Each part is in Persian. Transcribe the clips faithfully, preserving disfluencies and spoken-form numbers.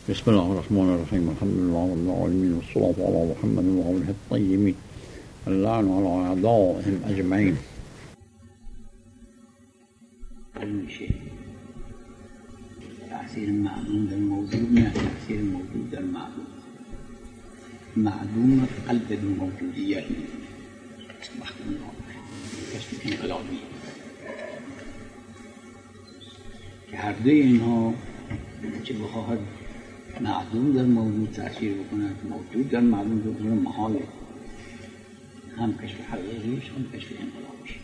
بسم الله الرحمن الرحيم. الحمد لله رب العالمين والصلاة على محمد وآله الطيبين اللعن على أعدائهم أجمعين. میشه تأثیر معدوم در موجود نه تأثیر موجود در معدوم. معدوم قلب موجودیت مخدوم کشف انقلابی که هر دوی اینها چه بخواهد معدوم در موجود تأثیر بکند موجود در معدوم بکنه محاله، هم کشف حقیقیش هم کشف انقلابیش.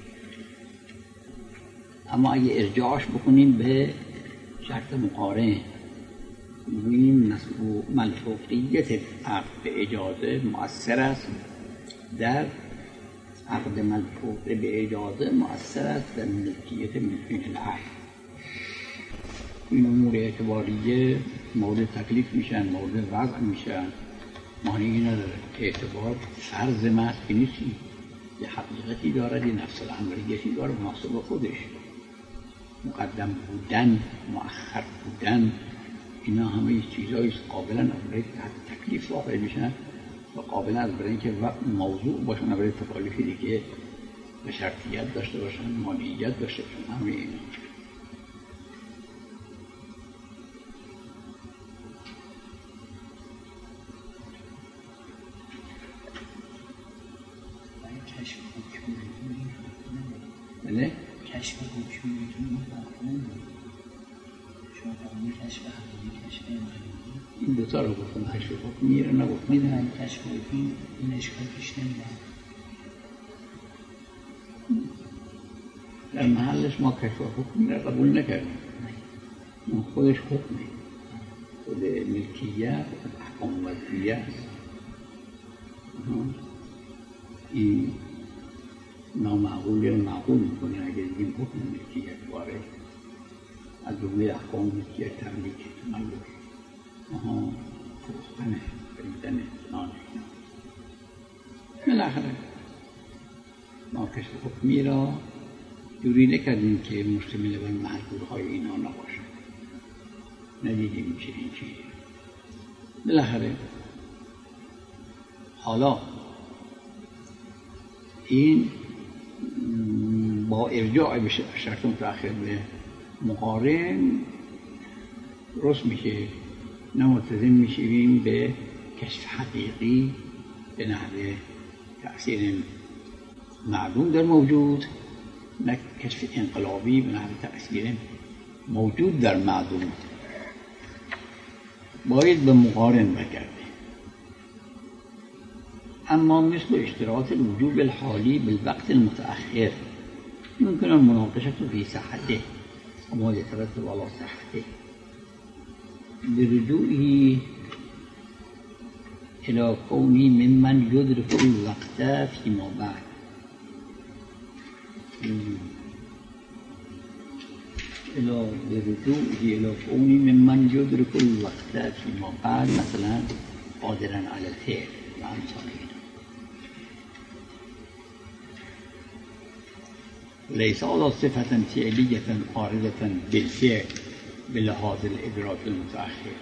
اما اگه ارجاعش بکنیم به شرط مقارن بگوییم ملفوقیت عقد به اجازه مؤثر است در عقد ملفوق به اجازه مؤثر است در ملکیت ملکین العهد. این امور اعتباریه مورد تکلیف میشن، مورد وضع میشن، معنی نداره. اعتبار فرض محض که نیستی، یه حقیقتی دارد، یه نفس الامریتی داره مناسب خودش. مقدم بودن، مؤخر بودن، اینا همه چیزایی قابلا از برای تکلیف واقع میشن و قابلا از برای اینکه موضوع باشن برای تکالیفی دیگه به شرطیت داشته باشن، مالیت داشته باشن. همه اینا بله؟ کشف حکم میتونی مطلقه شما فرمی کشف حقیقی کشف انقلابی این دوتا رو گفتم. کشف حکمی رو نگفتم. میدونم کشف حکمی این اشکال پیش نمیدن در محلش ما کشف حکمی رو قبول نکردیم. اون خودش حکمه، خود ملکیت احکام وضعیه است. این نامعقول یا معقول میکنه اگر این حکم ملکیت وارد از جمله احکام ملکیت تملیک تملک آها فروختنه خریدنه نانه. بالاخره ما کشف حکمی را جوری نکردیم که مشتمل بر محلولهای اینا نباشه، ندیدیم چنین چیزی. بالاخره حالا این با ارجاع به شرط متأخر به مقارن درست میشه، نه ملتزم میشیم به کشف حقیقی به نحو تأثیر معدوم در موجود، نه کشف انقلابی به نحو تأثیر موجود در معدوم. باید به مقارن بگرده. اما مثل اشتراط الوجوب الحالی بالوقت المتأخر يمكن المناقشة في صحته وما يترتب على صحته برجوعه إلى كونه ممن يدرك الوقت فيما بعد. إلى برجوعه إلى كونه ممن يدرك الوقت فيما بعد مثلا قادرا على الخير وأمثاله. ليس على صفة فعلية عارضة بالفعل بلحاظ الإدراك المتأخر،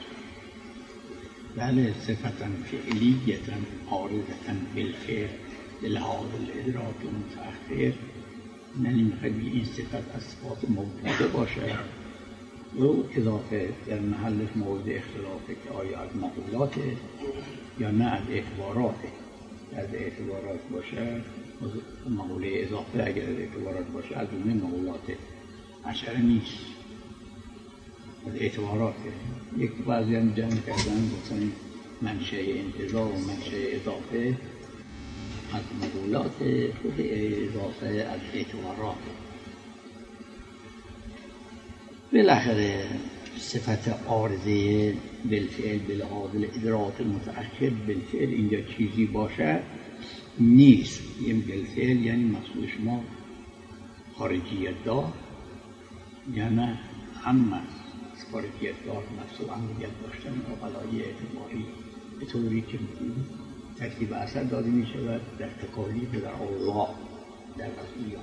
بل صفة فعلية عارضة بالفعل بلحاظ الإدراك المتأخر. یعنی میخواد این صفت از صفات موجوده باشه و اضافه در محلش مورد اختلافه که آیا از مقولاته یا نه از اعتباراته. از اعتبارات باشه مقوله اضافه، اگر از اعتبارات باشه از اون مقولاته اشعه نیست، از اعتباراته. یک بعضی هم جمع کردن گفتن منشأ انتزاع و منشأ اضافه از مقولات، خود اضافه از اعتبارات. بالاخره صفت عارضه بالفعل بلحاظ الادراک المتأخر بالفعل اینجا چیزی باشه نیست. این بالفعل یعنی مقصود شما خارجیت دار یا نه هم از خارجیت دار نفس الامریت داشتن و قضایی اعتباری به طوری که ترتیب اثر داده می شود در تکالیف در اوضاع در وضعیات.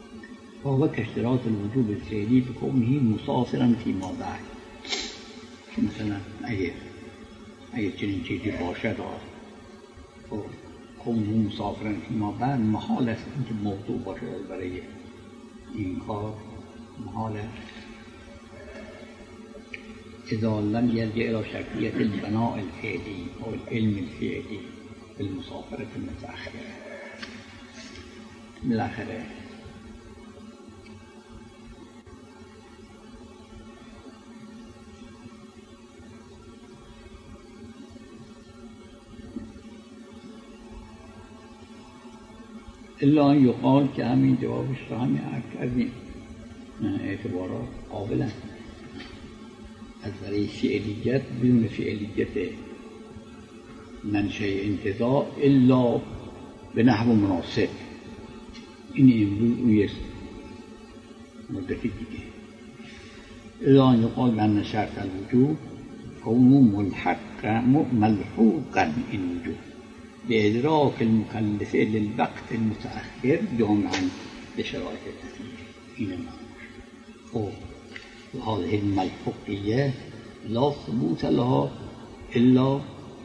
فهو كاشتراط الوجوب الفعلي بكونه مسافرا فيما بعد که مثلا اگه اگه چنین چیزی باشد و قوم مسافرن فیما بعد محال است اینکه موضوع باشد برای این کار محال است. اذا لم يرجع الى شرطیت البناء الفعلی او العلم الفعلی بالمسافرة المتأخرة. بالاخره الا ان یقال که همین جوابش رو همین عرض کردیم، اعتبارات قابلن از برای فعلیت بدون فعلیت منشأ انتزاع الا به نحو مناسب. این امروز اویست مدتی دیگه. الا ان یقال بأن شرط الوجوب کون ملحق ملحوقا این وجوب بإدراك المكلف للوقت المتأخر جمعا بشرائط التكليف. این معناش. وهذه الملحوقية لا ثبوت لها إلا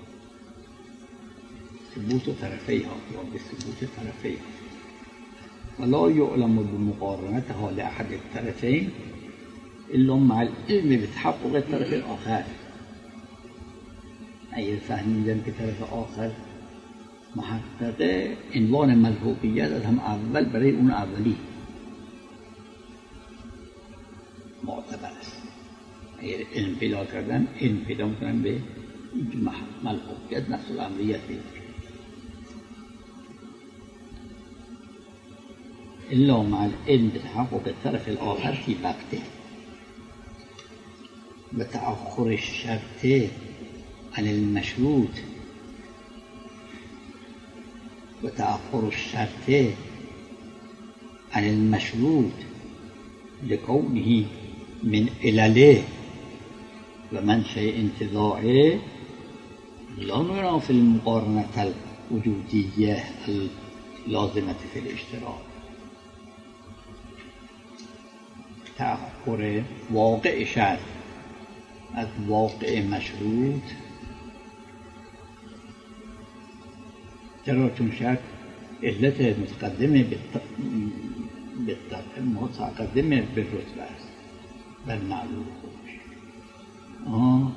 ثبوت طرفيها وبثبوت طرفيها، ولا يعلم بمقارنتها لأحد الطرفين إلا مع العلم بتحقق الطرف الآخر. أي فهمیدن که طرف آخر محققه عنوان ملحوقیت از هم اول برای اون اولی معتبر است. اگر علم پیدا کردن علم پیدا میکنن به ملحوقیت نفس الامریت پیدا کردن. الا مع العلم بتحقق الطرف الاخر في وقته وتأخر الشرط عن المشروط وتأخر الشرط عن المشروط لكونه من علله ومنشأ انتزاعه لا نرى في المقارنة الوجودية اللازمة في الاشتراك. تأخر واقع شرط از واقع مشروط، چرا؟ چون شرط علت متقدمه متقدمه به رتبه است بر معلول خودش. آه.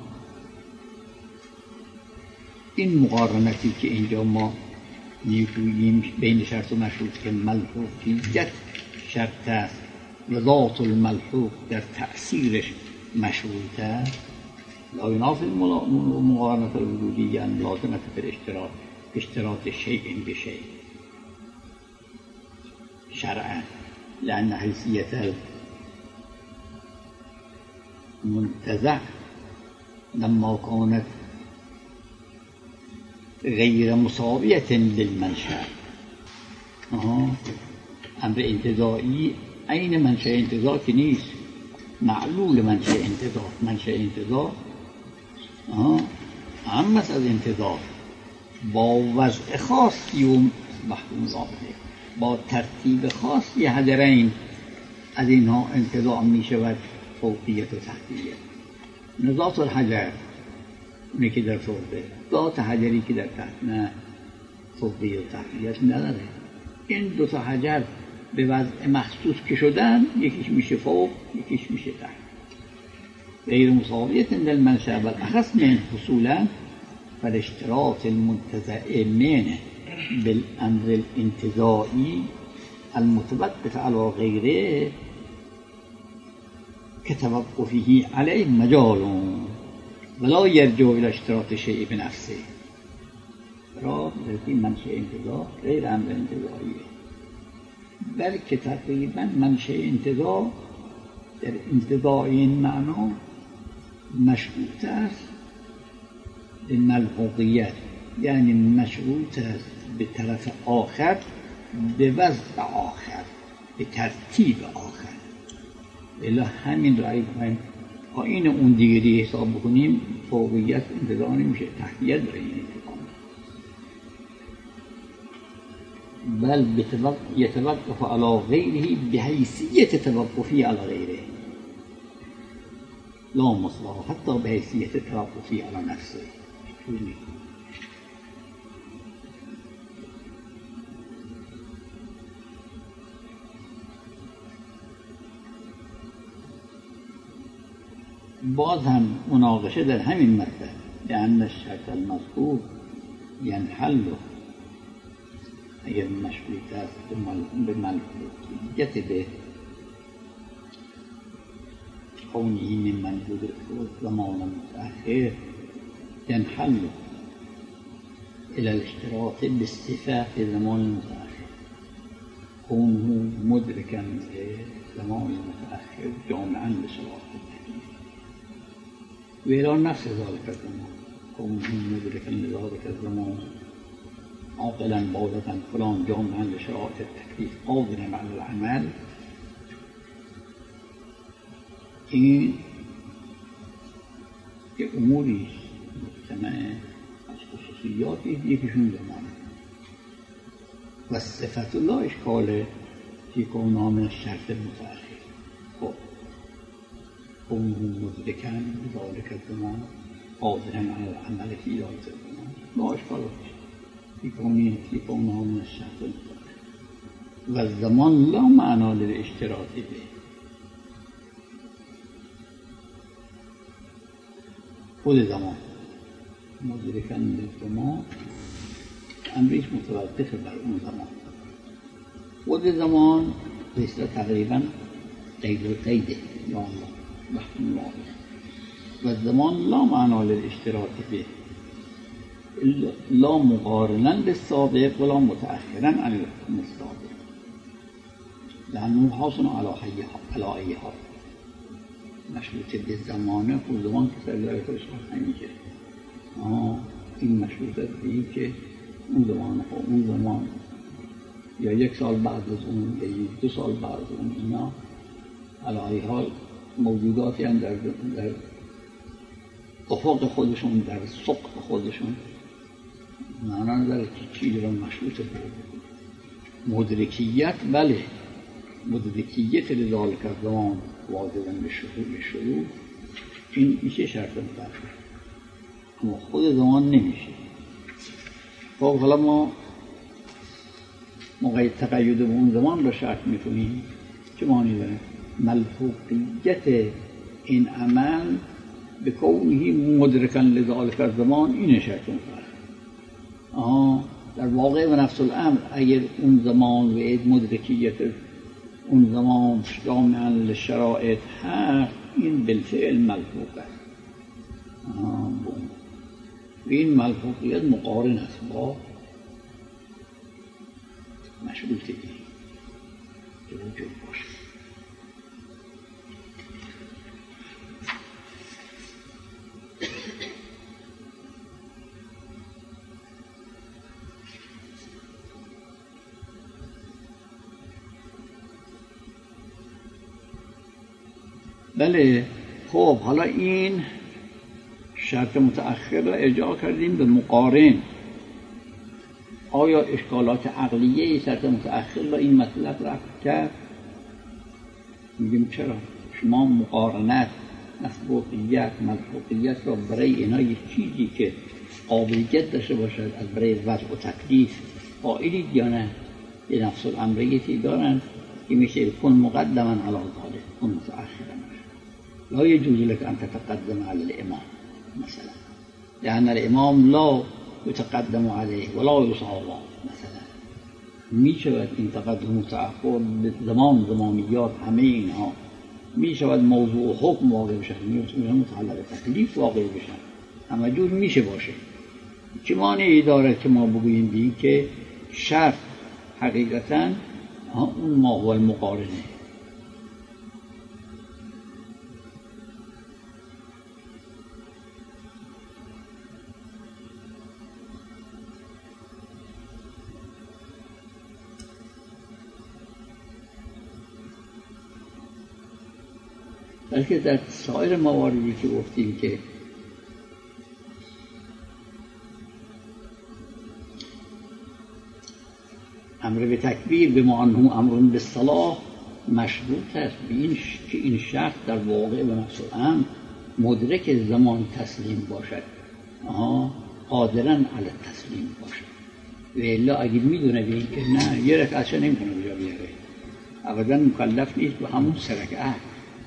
این مقارنتی که اینجا ما میگوییم بین شرط و مشروط که ملحوقیت شرط است و ذات الملحوق در تأثیرش مشروط است، لا ينافي المقارنة الوجودية اللازمة في الاشتراك اشتراط شيء بشيء شرعا، لأن حيثية المنتزع لما كانت غير مساوية للمنشأ. آه. أمر انتزاعي أين منشأ انتزاع كنيس معلول منشأ انتزاع منشأ انتزاع آه. عمس از انتزاع با وضع خاصی و محکوم ضابطه با ترتیب خاصی حجرین از اینها انتزاع می شود فوقیت و تحتیت. ذات الحجر اونی که در فوقه، ذات حجری که در تحت نه، فوقیت و تحتیت نداره. این دو تا حجر به وضع مخصوص که شدن یکیش میشه فوق یکیش میشه تحت. غیر مساویت للمنشأ بالاخص من حصولا فالاشتراط المنتزع منه بالامر الانتزاعي المتوقف على غيره كتوقفه عليه مجال ولا يرجع الى اشتراط شيء بنفسه. را در منشأ انتزاع غیر امر انتزاعیه، بلکه تقریبا منشأ انتزاع در انتزاع این معنا مشروط است به ملحوقیت، یعنی مشروط است به طرف آخر، به وضع آخر، به ترتیب آخر. الا همین را اگه آیین اون دیگری حساب بکنیم فوقیت انتزاع نمیشه، تحتیت برای این انتزاع، بل يتوقف على غيره بحيثية توقفه على غيره. لا مصلحة حتى بحيثية التوقف على نفسه. باز هم مناقشه در همین مطلب، لأن الشرط المذکور ينحل اگر مشروط است به ملکوتیت به کونه ممن یدرک زمان متأخر، ينحل إلى الاشتراط باستيفاء زمان متأخر، كونه مدركا لزمان متأخر جامعا لصلاة التكليف، وإلى نفس ذلك الزمان كونه مدركا لذلك الزمان عاقلا بالغا فلان جامعا لشرائط التكليف قادرا على العمل. این که اموری مجتمع از خصوصیات یکیشون زمانه و صفت لا اشکال فی کونها من الشرط المتأخر. خب کونه مدرکا بذلک الزمان قادرا علی العمل فی ذلک الزمان لا اشکال فی کونه فی کونها من الشرط المتأخر و الزمان لا معنا للاشتراط به. خود زمان مدرکا للزمان امریش متوقف بر اون زمان. خود زمان بسیار تقریبا قید و قیده یا الله وقت مواقع و زمان لا معنا للاشتراط به لا مقارنا بالسابق ولا متأخرا عن الحكم السابق لأنه حاصل على أي حال مشروط به زمانه خود زمان که سر لایه خودش خواست نمیگه. این مشروط به این که اون زمان اون زمان یا یک سال بعد از اون یا دو سال بعد از اون اینا علی حال موجوداتی هم در, در افق خودشون در سقف خودشون معنا نداره که چیزی را مشروط به مدرکیت. بله مدرکیت لذالک الزمان واجباً به شروع شروع این میشه شرط متأخر، اما خود زمان نمیشه. خب حالا ما موقع تقید به اون زمان را شرط میکنیم چه معنی داره؟ ملحوقیت این عمل به کونه مدرکاً لذالک الزمان این شرط متأخر. آها در واقع و نفس الامر اگر اون زمان و مدرکیت اون زمان جامعا للشرائط هست این بالفعل ملحوق است و این ملحوقیت مقارن است با مشروطیت که وجود باشه. بله خب حالا این شرط متأخر را ارجاع کردیم به مقارن. آیا اشکالات عقلیه شرط متأخر را این مطلب رفت کرد؟ میگیم چرا؟ شما مقارنت، مسبوقیت، ملحوقیت را برای اینا یک چیزی که قابلیت داشته باشد از برای وضع و تکلیف قائلید یا نه؟ یه نفس الامریتی دارن که میشه کن مقدما علی ذلک کن متأخرا لا يجوز لك أن تتقدم على الإمام مثلا لأن الإمام لا يتقدم عليه ولا يصاب مثلا. می شود این تقدم و تأخر به زمان زمانیات همه اینها می شود موضوع حکم واقع بشن، می شود متعلق تکلیف واقع بشن، همه جور میشه باشه. چه مانعی داره که ما بگوییم بین که شرط حقیقتا اون ما هو المقارنه. بلکه در سایر مواردی که گفتیم که امر به تکبیر به معنی امر به صلاح مشروط است به این که این شرط در واقع و نفس الامر مدرک زمان تسلیم باشد، آها قادرن علی تسلیم باشد. و الا اگه میدونه که نه یه رکعتش نمیتونه بجا بیاره، ابدا مکلف نیست به همون سه رکعت.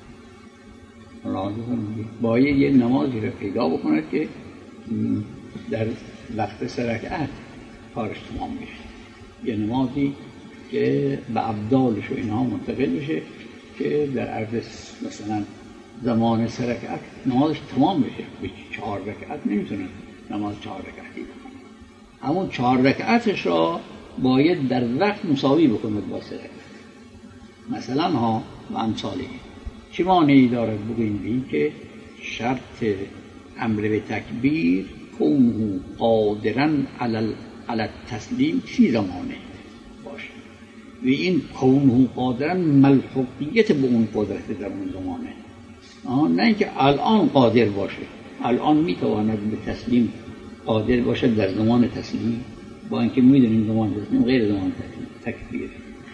باید یه نمازی رو پیدا بکنه که در وقت سه رکعت کارش تمام بشه، یه نمازی که به ابدالش و اینها منتقل بشه که در عرض مثلا زمان سه رکعت نمازش تمام بشه. به چهار رکعت نمیتونه نماز چهار رکعتی بکنه، همون چهار رکعتش را باید در وقت مساوی بکنه با سه رکعت. مثلا ها و امثاله چه مانعی دارد بگوییم که شرط امر به تکبیر کونه قادرا علی التسلیم فی زمانه باشه، و این کونه قادرا ملحوقیت به اون قدرت در اون زمانه، آه نه اینکه الان قادر باشه. الان میتواند به تسلیم قادر باشه در زمان تسلیم، با اینکه میدونیم زمان تسلیم غیر زمان تکبیر.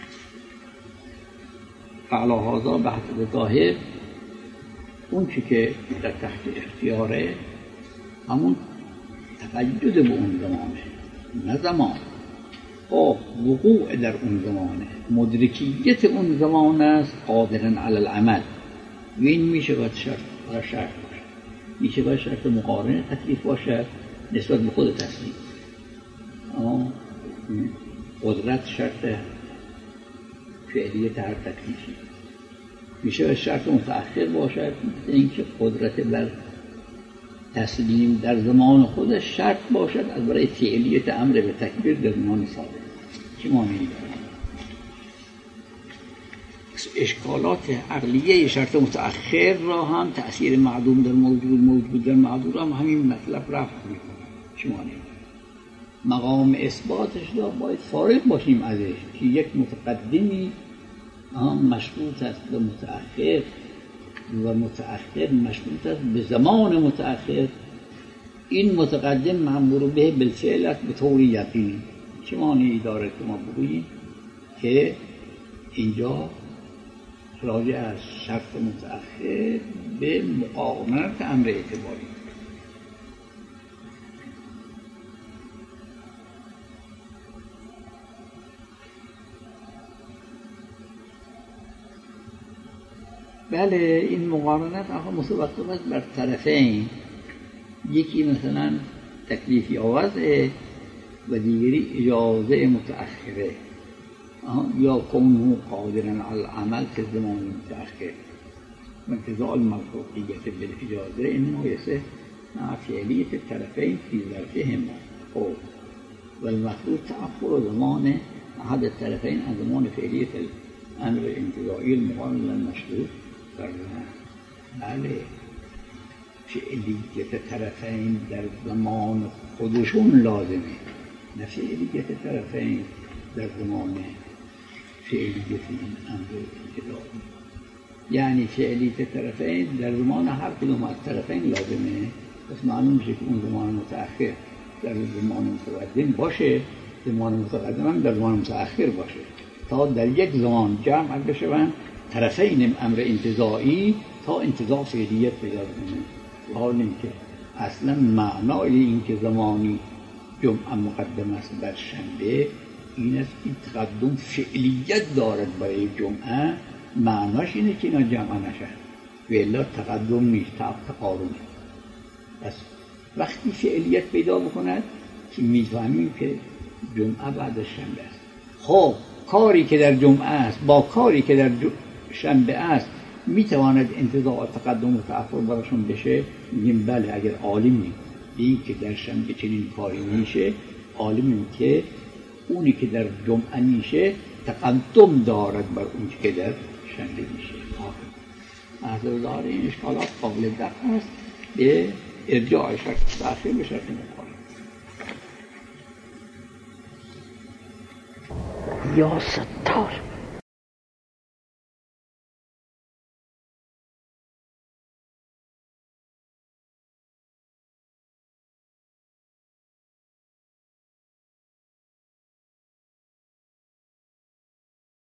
فعلا هذا بحث ظاهر اون چی که در تحت اختیاره همون تقید به اون زمانه، نه زمان خب وقوع در اون زمانه، مدرکیت اون زمان است قادرن علی العمل. و این میشه باید شرط باید شرط باشه، میشه باید شرط مقارنه تکلیف باشه نسبت به خود تسلیم. قدرت شرط فعلیت هر تکلیفی میشه باید شرط متأخر باشد، مثل اینکه قدرت بر تسلیم در زمان خودش شرط باشد از برای فعلیت امر به تکبیر در زمان سابق. چه معنی داره؟ اشکالات عقلیه شرط متأخر را هم تأثیر معدوم در موجود موجود در معدوم هم همین مطلب رفت میکنه. چه معنی داره؟ مقام اثباتش را باید فارغ باشیم ازش که یک متقدمی مشروط است به متأخر و متأخر مشروط است به زمان متأخر. این متقدم مأمور به بالفعل است به طور یقین. چه معنی داره که ما بگوییم که اینجا راجع از شرط متأخر به مقاومت امر اعتباری. بله این مقارنت آخه متوقف است بر طرفین، یکی مثلا تکلیفی آوازه و دیگری اجازه متأخره، یا کونه قادرا علی العمل که زمان متأخر و انتزاع الملحوقیت بالاجازه انما یصح مع فعلیت الطرفین فی ظرفهما و المفروض تأخر زمان احد الطرفین از زمان فعلیت الامر انتزاعی المقارن للمشروط. بله فعلیت طرفین در زمان خودشون لازمه، نه فعلیت طرفین در زمان فعلیت این امر انتزاعی. یعنی فعلیت طرفین در زمان هر کدوم از طرفین لازمه، پس معلوم میشه که اون زمان متأخر در زمان متقدم باشه، زمان متقدم هم در زمان متأخر باشه، تا در یک زمان جمع بشوند طرفین امر انتزاعی تا انتزاع فعلیت پیدا کنه. و حال اینکه اصلا معنای این که زمانی جمعه مقدم است بر شنبه این است که تقدم فعلیت دارد برای جمعه، معناش اینه که اینا جمعه نشن و الا تقدم نیست، تقارن. پس وقتی فعلیت پیدا بکند که میفهمیم که جمعه بعد از شنبه است. خب کاری که در جمعه است با کاری که در شنبه است میتواند انتزاع تقدم و تأخر براشون بشه؟ میگیم بله اگر عالمیم این که در شنبه چنین کاری میشه، عالمیم که اونی که در جمعه میشه تقدم دارد بر اون که در شنبه میشه. از داره این اشکالات قابل دفع است به ارجاع شرط تأخیر به شرط مقارن. یا ستار